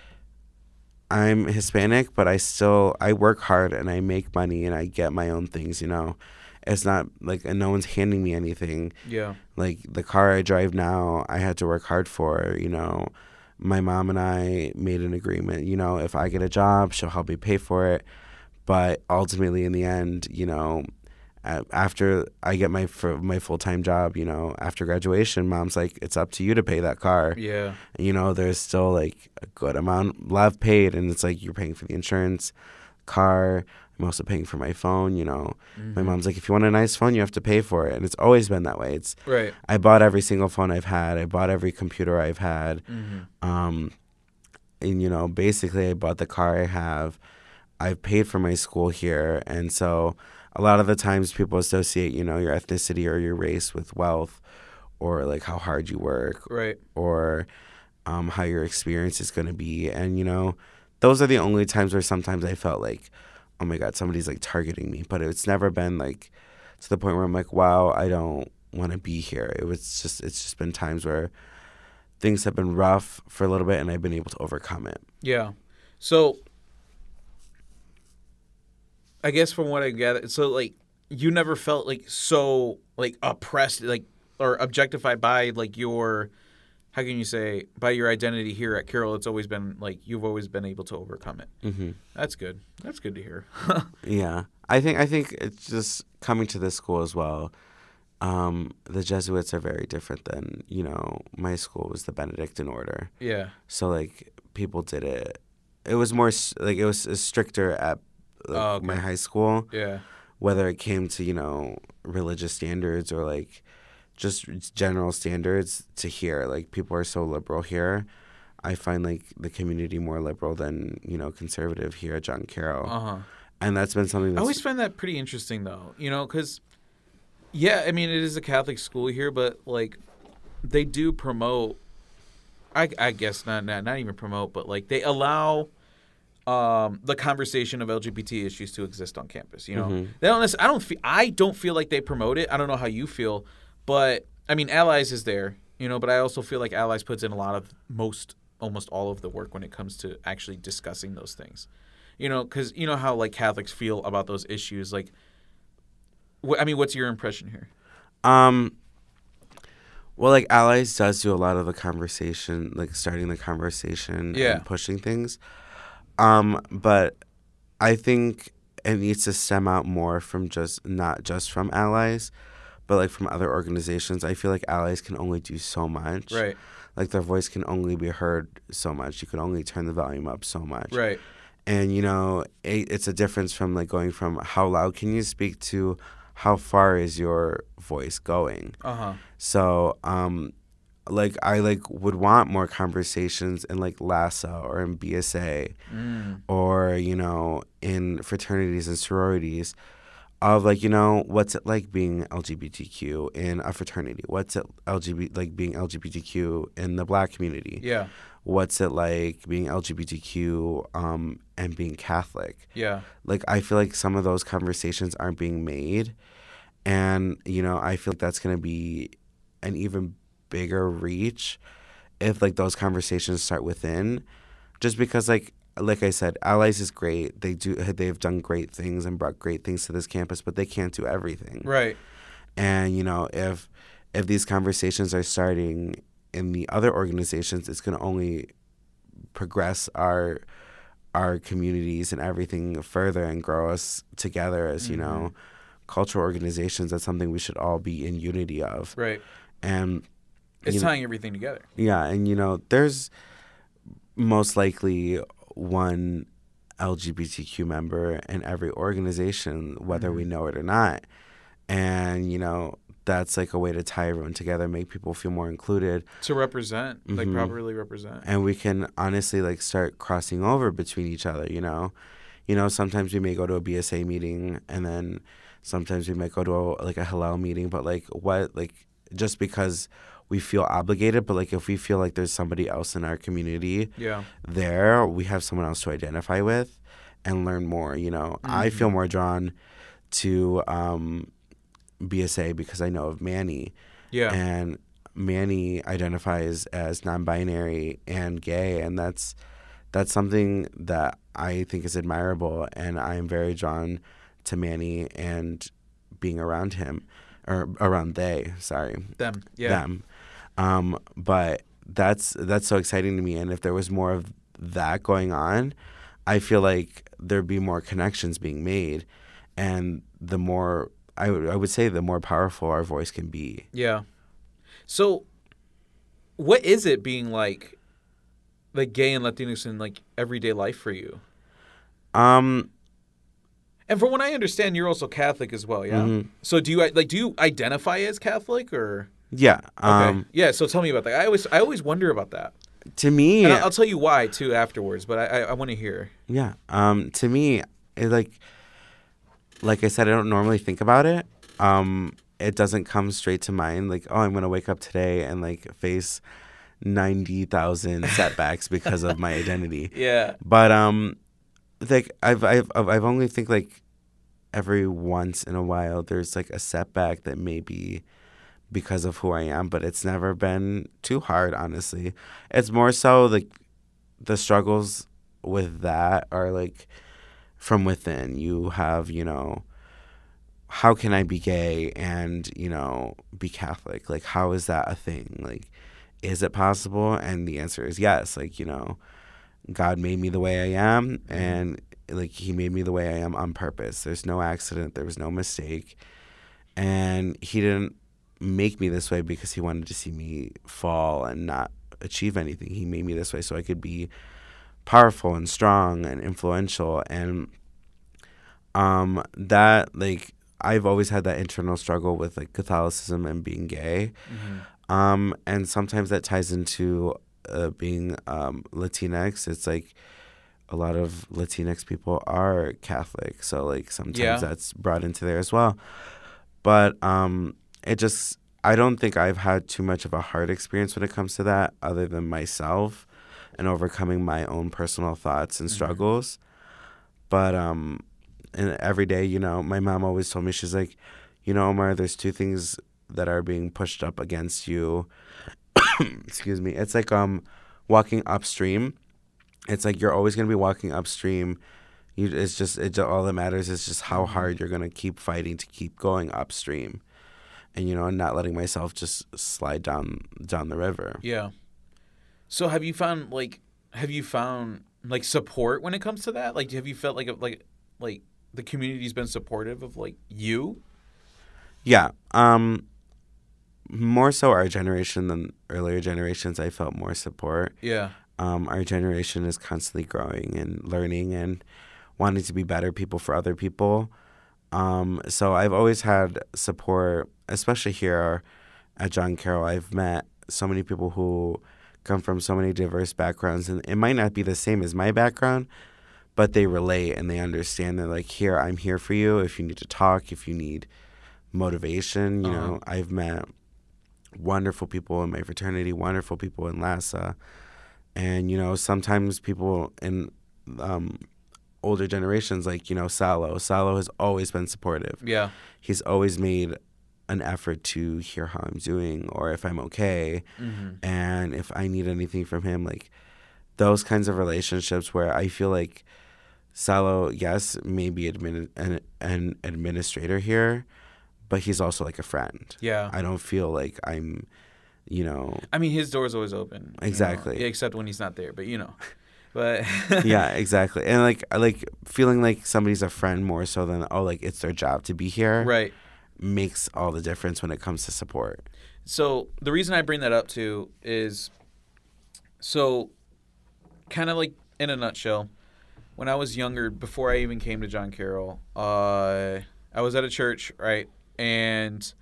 I'm Hispanic, but I work hard and I make money and I get my own things, you know. It's not like, and no one's handing me anything. Yeah. Like the car I drive now, I had to work hard for, you know. My mom and I made an agreement, you know, if I get a job, she'll help me pay for it. But ultimately, in the end, you know, after I get my full-time job, you know, after graduation, mom's like, it's up to you to pay that car. Yeah. And, you know, there's still like a good amount left paid, and it's like you're paying for the insurance, car. I'm also paying for my phone, you know. My mom's like, if you want a nice phone, you have to pay for it. And it's always been that way. It's right. I bought every single phone I've had. I bought every computer I've had. And, you know, basically I bought the car I have. I've paid for my school here. And so a lot of the times people associate, you know, your ethnicity or your race with wealth or like how hard you work. Right. Or how your experience is going to be. And, you know, those are the only times where sometimes I felt like, oh my God, somebody's like targeting me. But it's never been like to the point where I'm like, wow, I don't want to be here. It's just been times where things have been rough for a little bit and I've been able to overcome it. Yeah. So I guess from what I gather, so like you never felt like so like oppressed, like or objectified by like your, how can you say, by your identity here at Carroll. It's always been like you've always been able to overcome it. Mm-hmm. That's good. That's good to hear. Yeah, I think it's just coming to this school as well. The Jesuits are very different than, you know, my school was the Benedictine order. Yeah. So like people did it. It was more like it was stricter at like, my high school. Yeah. Whether it came to, you know, religious standards or like just general standards to here. Like people are so liberal here. I find like the community more liberal than, you know, conservative here at John Carroll. And that's been something that's... I always find that pretty interesting though, you know, because, yeah, I mean, it is a Catholic school here, but like they do promote, I guess not even promote, but like they allow the conversation of LGBT issues to exist on campus. You know, they don't. I don't feel like they promote it. I don't know how you feel, but I mean, Allies is there. You know, but I also feel like Allies puts in a lot of almost all of the work when it comes to actually discussing those things. You know, because you know how like Catholics feel about those issues. Like, I mean, what's your impression here? Well, like Allies does do a lot of the conversation, like starting the conversation and pushing things. But I think it needs to stem out more from not just from Allies, but like from other organizations. I feel like Allies can only do so much. Right. Like their voice can only be heard so much. You can only turn the volume up so much. Right. And, you know, it's a difference from like going from how loud can you speak to how far is your voice going. So, like I like would want more conversations in like LASA or in BSA or, you know, in fraternities and sororities of like, you know, what's it like being LGBTQ in a fraternity? What's it like being LGBTQ in the Black community? Yeah. What's it like being LGBTQ and being Catholic? Yeah. Like I feel like some of those conversations aren't being made. And, you know, I feel like that's going to be an even bigger reach if like those conversations start within, just because like I said, Allies is great. They've done great things and brought great things to this campus, but they can't do everything. Right. And, you know, if these conversations are starting in the other organizations, it's going to only progress our communities and everything further and grow us together as, you know, cultural organizations. That's something we should all be in unity of. Right. And it's tying everything together. Yeah, and you know, there's most likely one LGBTQ member in every organization, whether we know it or not. And, you know, that's like a way to tie everyone together, make people feel more included. To represent, like properly represent. And we can honestly like start crossing over between each other, you know. You know, sometimes we may go to a BSA meeting and then sometimes we might go to a Hillel meeting, but like what, like just because we feel obligated, but like if we feel like there's somebody else in our community there, we have someone else to identify with and learn more, you know. I feel more drawn to BSA because I know of Manny. Yeah. And Manny identifies as non-binary and gay, and that's something that I think is admirable, and I am very drawn to Manny and being around him, or around them. Yeah. Them. But that's so exciting to me, and if there was more of that going on, I feel like there'd be more connections being made, and the more I would say the more powerful our voice can be. Yeah. So, what is it being like gay and Latinx in like everyday life for you? And from what I understand, you're also Catholic as well, yeah. So do you identify as Catholic or? Yeah. Okay. Yeah. So tell me about that. I always wonder about that. To me, and I'll tell you why too afterwards, but I want to hear. Yeah. To me, it like I said, I don't normally think about it. It doesn't come straight to mind. Like, oh, I'm gonna wake up today and like face 90,000 setbacks because of my identity. Yeah. But like I've only think like every once in a while there's like a setback that may be because of who I am, but it's never been too hard, honestly. It's more so like the struggles with that are like from within. You have, you know, how can I be gay and, be Catholic? Like, how is that a thing? Like, is it possible? And the answer is yes. Like, God made me the way I am, and like he made me the way I am on purpose. There's no accident. There was no mistake. And he didn't make me this way because he wanted to see me fall and not achieve anything. He made me this way so I could be powerful and strong and influential. And that, like, I've always had that internal struggle with like Catholicism and being gay. And sometimes that ties into being Latinx. It's like a lot of Latinx people are Catholic, so like sometimes that's brought into there as well. But I don't think I've had too much of a hard experience when it comes to that, other than myself and overcoming my own personal thoughts and struggles. But and every day, my mom always told me, she's like, Omar, there's two things that are being pushed up against you. Excuse me. It's like walking upstream. It's like you're always gonna be walking upstream. All that matters is just how hard you're gonna keep fighting to keep going upstream, and and not letting myself just slide down the river. Yeah. So have you found support when it comes to that? Like, have you felt like the community's been supportive of like you? Yeah. More so our generation than earlier generations. I felt more support. Yeah. Our generation is constantly growing and learning and wanting to be better people for other people. So I've always had support, especially here at John Carroll. I've met so many people who come from so many diverse backgrounds, and it might not be the same as my background, but they relate and they understand. They're like, I'm here for you if you need to talk, if you need motivation. I've met wonderful people in my fraternity, wonderful people in LASA. And, sometimes people in older generations, like, Salo has always been supportive. Yeah. He's always made an effort to hear how I'm doing or if I'm okay. And if I need anything from him, like those kinds of relationships where I feel like Salo, yes, may be an administrator here, but he's also like a friend. Yeah. I don't feel like I'm, I mean, his door's always open. Exactly. Except when he's not there, but But yeah, exactly. And like feeling like somebody's a friend more so than it's their job to be here. Right. Makes all the difference when it comes to support. So the reason I bring that up too is, kind of like in a nutshell, when I was younger, before I even came to John Carroll, I was at a church, right? And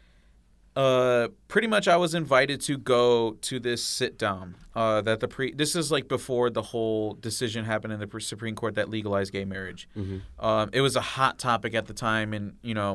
pretty much I was invited to go to this sit down this is like before the whole decision happened in the Supreme Court that legalized gay marriage. It was a hot topic at the time, and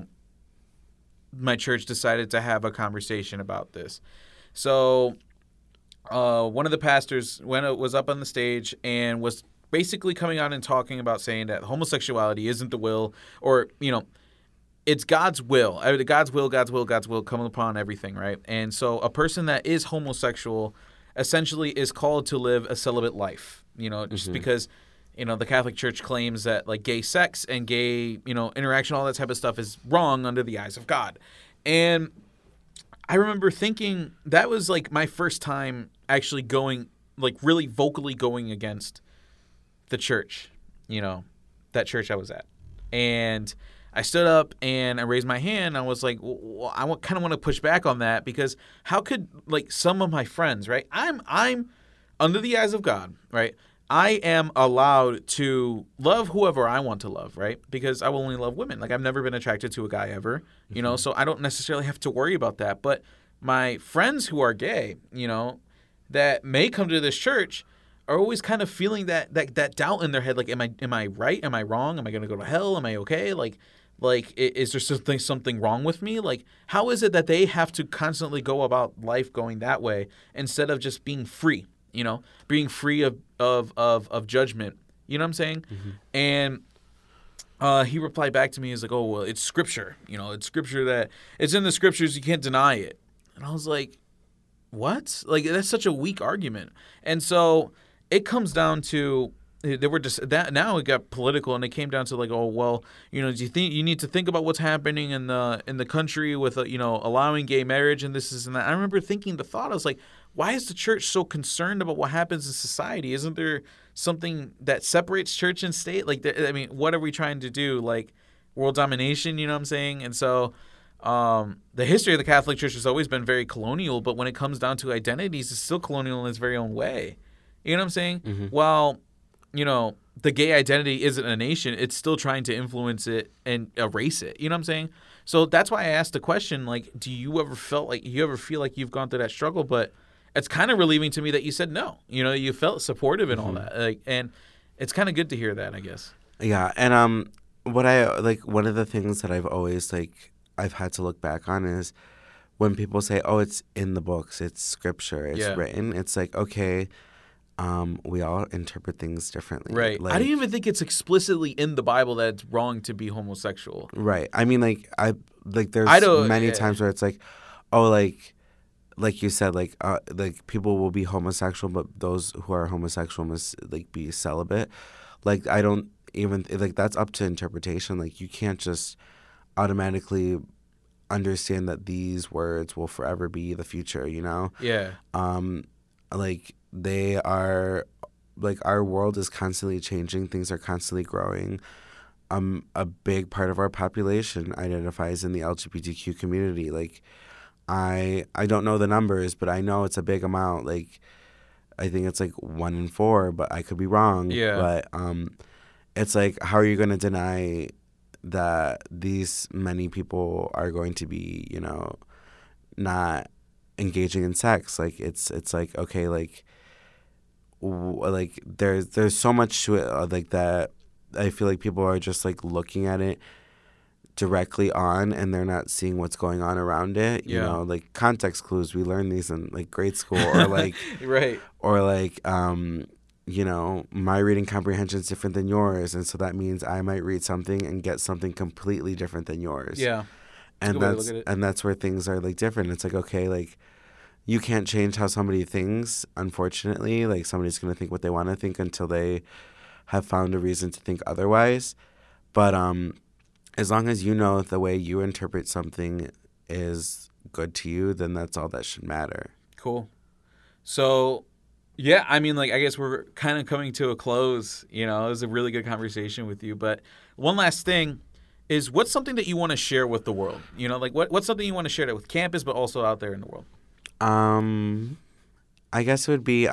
my church decided to have a conversation about this. So one of the pastors was up on the stage and was basically coming out and talking about saying that homosexuality isn't the will, or it's God's will. God's will coming upon everything, right? And so a person that is homosexual essentially is called to live a celibate life, just because, the Catholic Church claims that like gay sex and gay, interaction, all that type of stuff is wrong under the eyes of God. And I remember thinking that was like my first time actually going, like really vocally going against the church, that church I was at. And I stood up and I raised my hand. I was like, well, I kind of want to push back on that, because how could like some of my friends, right? I'm under the eyes of God, right? I am allowed to love whoever I want to love, right? Because I will only love women. Like I've never been attracted to a guy ever, so I don't necessarily have to worry about that. But my friends who are gay, that may come to this church are always kind of feeling that doubt in their head. Like, am I right? Am I wrong? Am I going to go to hell? Am I okay? Like, is there something wrong with me? Like, how is it that they have to constantly go about life going that way instead of just being free, being free of judgment? You know what I'm saying? And he replied back to me, he's like, oh, well, it's scripture. It's scripture that it's in the scriptures. You can't deny it. And I was like, what? Like, that's such a weak argument. And so it comes down to they were just that now it got political and it came down to like, oh well, do you think you need to think about what's happening in the country with allowing gay marriage and this and that. I remember thinking the thought, I was like, why is the church so concerned about what happens in society? Isn't there something that separates church and state? Like, I mean, what are we trying to do? Like world domination, you know what I'm saying? And so the history of the Catholic Church has always been very colonial, but when it comes down to identities, it's still colonial in its very own way. You know what I'm saying? Mm-hmm. Well, the gay identity isn't a nation. It's still trying to influence it and erase it. You know what I'm saying? So that's why I asked the question, like, do you ever feel like you've gone through that struggle? But it's kind of relieving to me that you said no. You felt supportive and all that. Like, and it's kind of good to hear that, I guess. Yeah. And what I like, one of the things that I've always I've had to look back on is when people say, oh, it's in the books, it's scripture, it's written. It's like, okay, we all interpret things differently. Right. Like, I don't even think it's explicitly in the Bible that it's wrong to be homosexual. Right. I mean, there's many times where it's like, oh, like you said, like people will be homosexual, but those who are homosexual must be celibate. Like, I don't even that's up to interpretation. Like, you can't just automatically understand that these words will forever be the future. Yeah. They are our world is constantly changing. Things are constantly growing. A big part of our population identifies in the LGBTQ community. Like, I don't know the numbers, but I know it's a big amount. Like, I think it's 1 in 4, but I could be wrong. Yeah. But it's like, how are you going to deny that these many people are going to be, not engaging in sex? Like, it's like, okay, there's so much to it, that I feel like people are just looking at it directly on, and they're not seeing what's going on around it. You know, context clues, we learn these in grade school, or right, or my reading comprehension is different than yours, and so that means I might read something and get something completely different than yours. Yeah. And that's where things are different. It's okay, you can't change how somebody thinks, unfortunately. Somebody's going to think what they want to think until they have found a reason to think otherwise. But as long as the way you interpret something is good to you, then that's all that should matter. Cool. So, yeah, I mean, I guess we're kind of coming to a close. It was a really good conversation with you. But one last thing is, what's something that you want to share with the world? What's something you want to share with campus, but also out there in the world? I guess it would be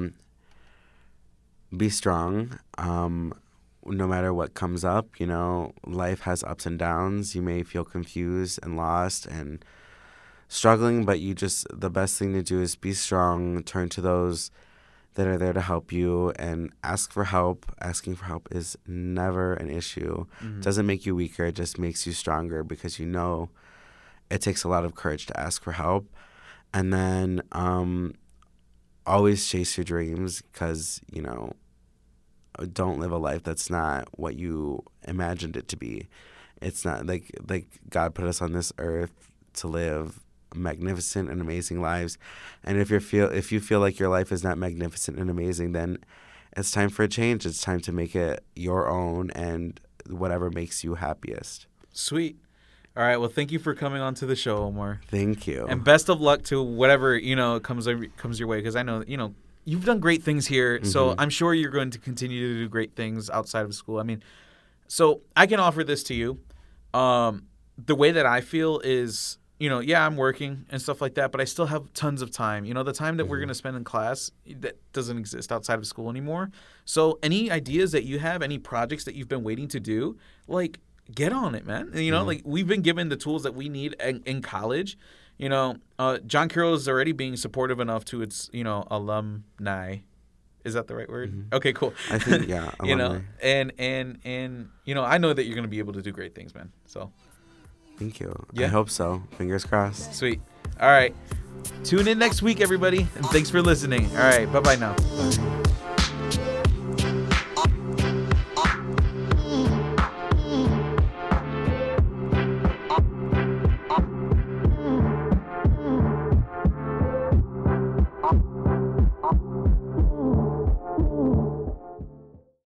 strong. No matter what comes up, life has ups and downs. You may feel confused and lost and struggling, but the best thing to do is be strong, turn to those that are there to help you, and ask for help. Asking for help is never an issue. Mm-hmm. It doesn't make you weaker, it just makes you stronger, because it takes a lot of courage to ask for help. And then always chase your dreams, because, don't live a life that's not what you imagined it to be. It's not like God put us on this earth to live magnificent and amazing lives. And if you feel like your life is not magnificent and amazing, then it's time for a change. It's time to make it your own and whatever makes you happiest. Sweet. All right. Well, thank you for coming on to the show, Omar. Thank you. And best of luck to whatever, comes your way, because I know, you've done great things here. Mm-hmm. So I'm sure you're going to continue to do great things outside of school. I mean, so I can offer this to you. The way that I feel is, I'm working and stuff like that, but I still have tons of time. The time that we're going to spend in class, that doesn't exist outside of school anymore. So any ideas that you have, any projects that you've been waiting to do, get on it, man. We've been given the tools that we need in college. John Carroll is already being supportive enough to its, alumni. Is that the right word? Mm-hmm. Okay, cool. I think, yeah. And I know that you're going to be able to do great things, man. So. Thank you. Yeah. I hope so. Fingers crossed. Sweet. All right. Tune in next week, everybody. And thanks for listening. All right. Bye-bye now. Bye.